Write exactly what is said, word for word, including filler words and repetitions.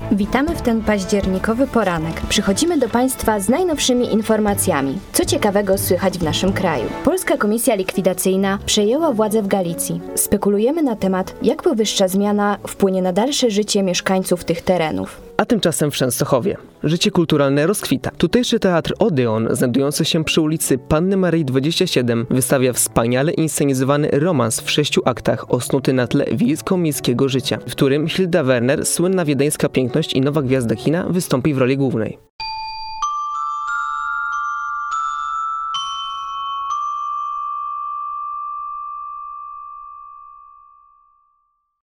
Witamy w ten październikowy poranek. Przychodzimy do Państwa z najnowszymi informacjami. Co ciekawego słychać w naszym kraju? Polska Komisja Likwidacyjna przejęła władzę w Galicji. Spekulujemy na temat, jak powyższa zmiana wpłynie na dalsze życie mieszkańców tych terenów. A tymczasem w Częstochowie życie kulturalne rozkwita. Tutejszy teatr Odeon, znajdujący się przy ulicy Panny Maryi dwadzieścia siedem, wystawia wspaniale inscenizowany romans w sześciu aktach osnuty na tle wiejsko-miejskiego życia, w którym Hilda Werner, słynna wiedeńska piękność i nowa gwiazda kina, wystąpi w roli głównej.